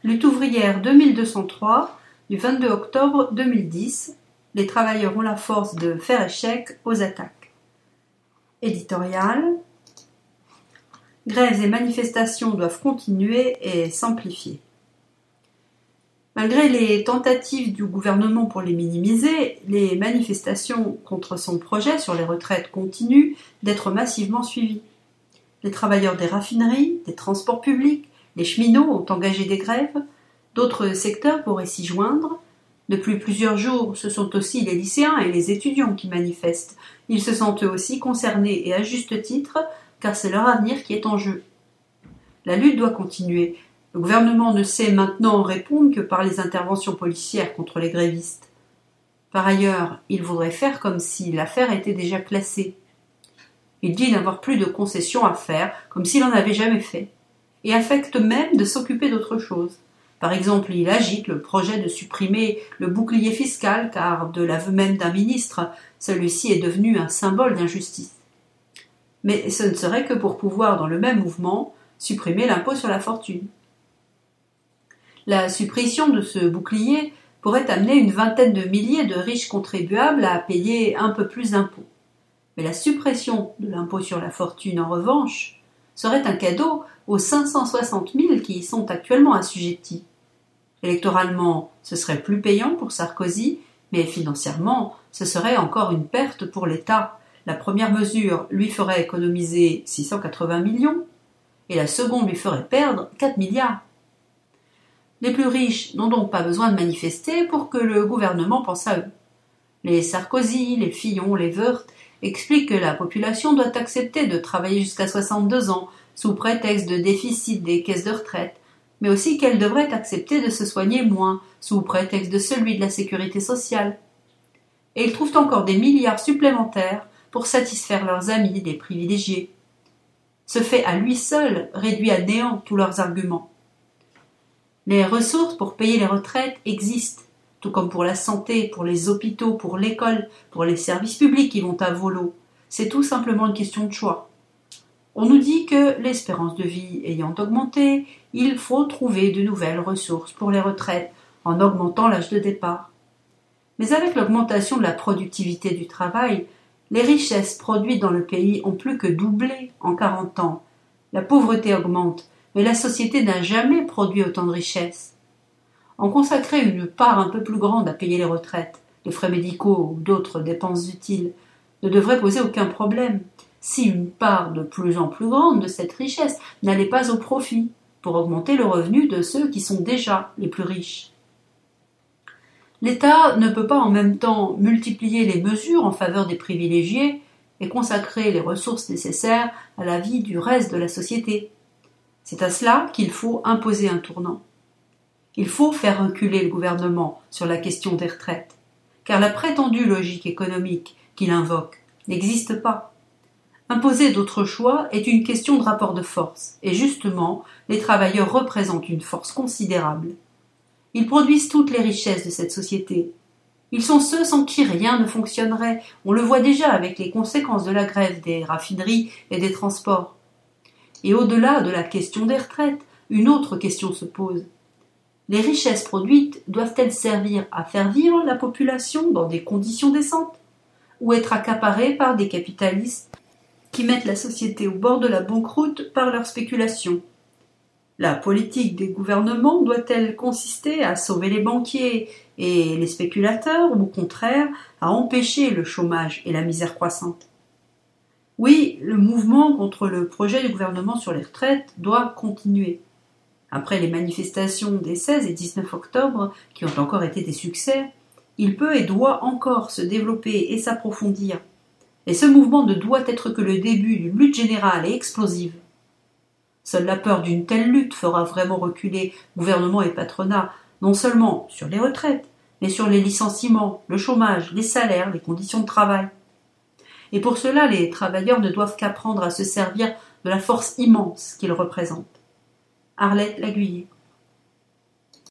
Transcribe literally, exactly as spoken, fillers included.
Lutte ouvrière deux mille deux cent trois, du vingt-deux octobre deux mille dix, les travailleurs ont la force de faire échec aux attaques. Éditorial. Grèves et manifestations doivent continuer et s'amplifier. Malgré les tentatives du gouvernement pour les minimiser, les manifestations contre son projet sur les retraites continuent d'être massivement suivies. Les travailleurs des raffineries, des transports publics, les cheminots ont engagé des grèves, d'autres secteurs pourraient s'y joindre. Depuis plusieurs jours, ce sont aussi les lycéens et les étudiants qui manifestent. Ils se sentent eux aussi concernés et à juste titre, car c'est leur avenir qui est en jeu. La lutte doit continuer. Le gouvernement ne sait maintenant répondre que par les interventions policières contre les grévistes. Par ailleurs, il voudrait faire comme si l'affaire était déjà classée. Il dit n'avoir plus de concessions à faire, comme s'il n'en avait jamais fait, et affecte même de s'occuper d'autre chose. Par exemple, il agite le projet de supprimer le bouclier fiscal, car, de l'aveu même d'un ministre, celui-ci est devenu un symbole d'injustice. Mais ce ne serait que pour pouvoir, dans le même mouvement, supprimer l'impôt sur la fortune. La suppression de ce bouclier pourrait amener une vingtaine de milliers de riches contribuables à payer un peu plus d'impôts. Mais la suppression de l'impôt sur la fortune, en revanche, serait un cadeau aux cinq cent soixante mille qui y sont actuellement assujettis. Électoralement, ce serait plus payant pour Sarkozy, mais financièrement, ce serait encore une perte pour l'État. La première mesure lui ferait économiser six cent quatre-vingts millions, et la seconde lui ferait perdre quatre milliards. Les plus riches n'ont donc pas besoin de manifester pour que le gouvernement pense à eux. Les Sarkozy, les Fillon, les Woerth expliquent que la population doit accepter de travailler jusqu'à soixante-deux ans sous prétexte de déficit des caisses de retraite, mais aussi qu'elle devrait accepter de se soigner moins sous prétexte de celui de la sécurité sociale. Et ils trouvent encore des milliards supplémentaires pour satisfaire leurs amis, les privilégiés. Ce fait à lui seul réduit à néant tous leurs arguments. Les ressources pour payer les retraites existent, tout comme pour la santé, pour les hôpitaux, pour l'école, pour les services publics qui vont à volo. C'est tout simplement une question de choix. On nous dit que, l'espérance de vie ayant augmenté, il faut trouver de nouvelles ressources pour les retraites en augmentant l'âge de départ. Mais avec l'augmentation de la productivité du travail, les richesses produites dans le pays ont plus que doublé en quarante ans. La pauvreté augmente, mais la société n'a jamais produit autant de richesses. En consacrer une part un peu plus grande à payer les retraites, les frais médicaux ou d'autres dépenses utiles ne devrait poser aucun problème, si une part de plus en plus grande de cette richesse n'allait pas au profit pour augmenter le revenu de ceux qui sont déjà les plus riches. L'État ne peut pas en même temps multiplier les mesures en faveur des privilégiés et consacrer les ressources nécessaires à la vie du reste de la société. C'est à cela qu'il faut imposer un tournant. Il faut faire reculer le gouvernement sur la question des retraites, car la prétendue logique économique qu'il invoque n'existe pas. Imposer d'autres choix est une question de rapport de force, et justement, les travailleurs représentent une force considérable. Ils produisent toutes les richesses de cette société. Ils sont ceux sans qui rien ne fonctionnerait. On le voit déjà avec les conséquences de la grève des raffineries et des transports. Et au-delà de la question des retraites, une autre question se pose. Les richesses produites doivent-elles servir à faire vivre la population dans des conditions décentes, ou être accaparées par des capitalistes qui mettent la société au bord de la banqueroute par leur spéculation? La politique des gouvernements doit-elle consister à sauver les banquiers et les spéculateurs, ou au contraire à empêcher le chômage et la misère croissante? Oui, le mouvement contre le projet du gouvernement sur les retraites doit continuer. Après les manifestations des seize et dix-neuf octobre, qui ont encore été des succès, il peut et doit encore se développer et s'approfondir. Et ce mouvement ne doit être que le début d'une lutte générale et explosive. Seule la peur d'une telle lutte fera vraiment reculer gouvernement et patronat, non seulement sur les retraites, mais sur les licenciements, le chômage, les salaires, les conditions de travail. Et pour cela, les travailleurs ne doivent qu'apprendre à se servir de la force immense qu'ils représentent. Arlette Laguiller.